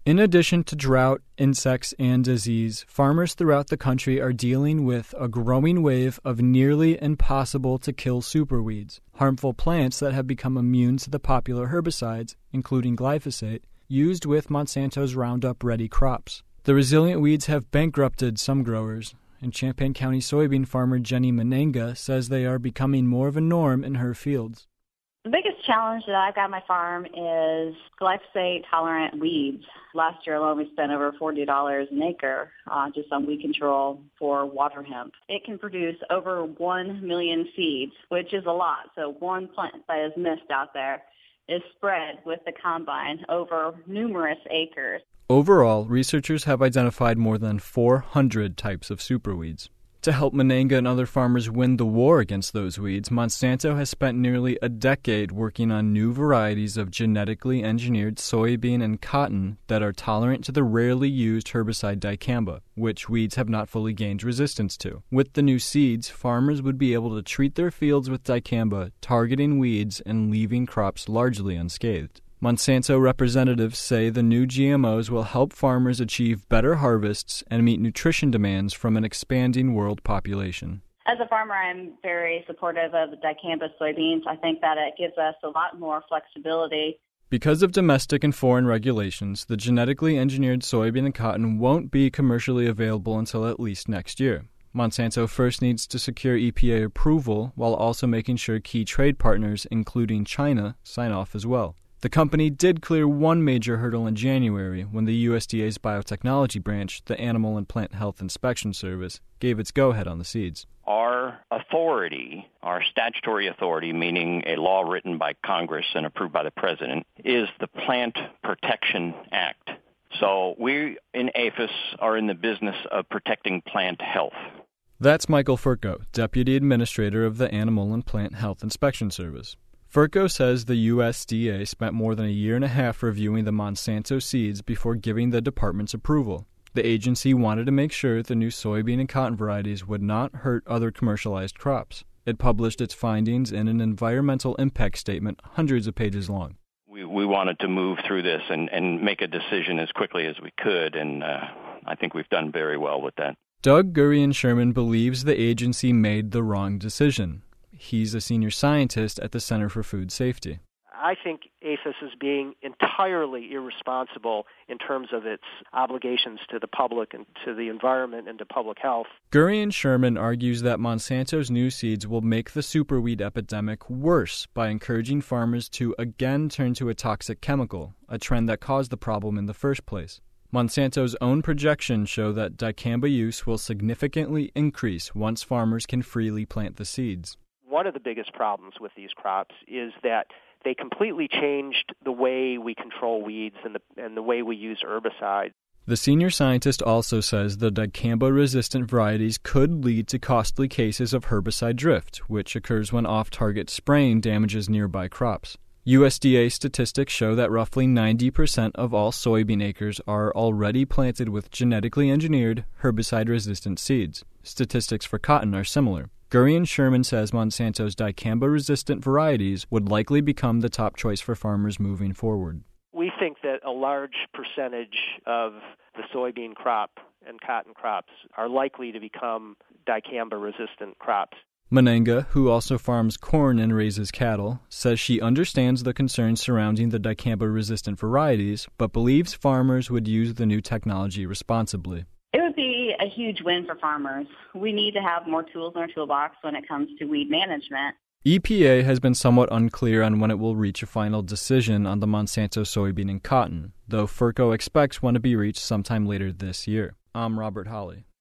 In addition to drought, insects, and disease, farmers throughout the country are dealing with a growing wave of nearly impossible-to-kill superweeds, harmful plants that have become immune to the popular herbicides, including glyphosate, used with Monsanto's Roundup Ready crops. The resilient weeds have bankrupted some growers, and Champaign County soybean farmer Jenny Menenga says they are becoming more of a norm in her fields. The biggest challenge that I've got on my farm is glyphosate-tolerant weeds. Last year alone, we spent over $40 an acre just on weed control for water hemp. It can produce over 1 million seeds, which is a lot. So one plant that is missed out there is spread with the combine over numerous acres. Overall, researchers have identified more than 400 types of superweeds. To help Menenga and other farmers win the war against those weeds, Monsanto has spent nearly a decade working on new varieties of genetically engineered soybean and cotton that are tolerant to the rarely used herbicide dicamba, which weeds have not fully gained resistance to. With the new seeds, farmers would be able to treat their fields with dicamba, targeting weeds and leaving crops largely unscathed. Monsanto representatives say the new GMOs will help farmers achieve better harvests and meet nutrition demands from an expanding world population. As a farmer, I'm very supportive of the dicamba soybeans. I think that it gives us a lot more flexibility. Because of domestic and foreign regulations, the genetically engineered soybean and cotton won't be commercially available until at least next year. Monsanto first needs to secure EPA approval while also making sure key trade partners, including China, sign off as well. The company did clear one major hurdle in January when the USDA's biotechnology branch, the Animal and Plant Health Inspection Service, gave its go-ahead on the seeds. Our authority, our statutory authority, meaning a law written by Congress and approved by the President, is the Plant Protection Act. So we in APHIS are in the business of protecting plant health. That's Michael Furco, Deputy Administrator of the Animal and Plant Health Inspection Service. Furco says the USDA spent more than a year and a half reviewing the Monsanto seeds before giving the department's approval. The agency wanted to make sure the new soybean and cotton varieties would not hurt other commercialized crops. It published its findings in an environmental impact statement hundreds of pages long. We wanted to move through this and make a decision as quickly as we could, and I think we've done very well with that. Doug Gurian-Sherman believes the agency made the wrong decision. He's a senior scientist at the Center for Food Safety. I think APHIS is being entirely irresponsible in terms of its obligations to the public and to the environment and to public health. Gurian-Sherman argues that Monsanto's new seeds will make the superweed epidemic worse by encouraging farmers to again turn to a toxic chemical, a trend that caused the problem in the first place. Monsanto's own projections show that dicamba use will significantly increase once farmers can freely plant the seeds. One of the biggest problems with these crops is that they completely changed the way we control weeds and the way we use herbicides. The senior scientist also says the dicamba-resistant varieties could lead to costly cases of herbicide drift, which occurs when off-target spraying damages nearby crops. USDA statistics show that roughly 90% of all soybean acres are already planted with genetically engineered, herbicide-resistant seeds. Statistics for cotton are similar. Gurian-Sherman says Monsanto's dicamba-resistant varieties would likely become the top choice for farmers moving forward. We think that a large percentage of the soybean crop and cotton crops are likely to become dicamba-resistant crops. Menenga, who also farms corn and raises cattle, says she understands the concerns surrounding the dicamba-resistant varieties, but believes farmers would use the new technology responsibly. It would be a huge win for farmers. We need to have more tools in our toolbox when it comes to weed management. EPA has been somewhat unclear on when it will reach a final decision on the Monsanto soybean and cotton, though Furco expects one to be reached sometime later this year. I'm Robert Holly.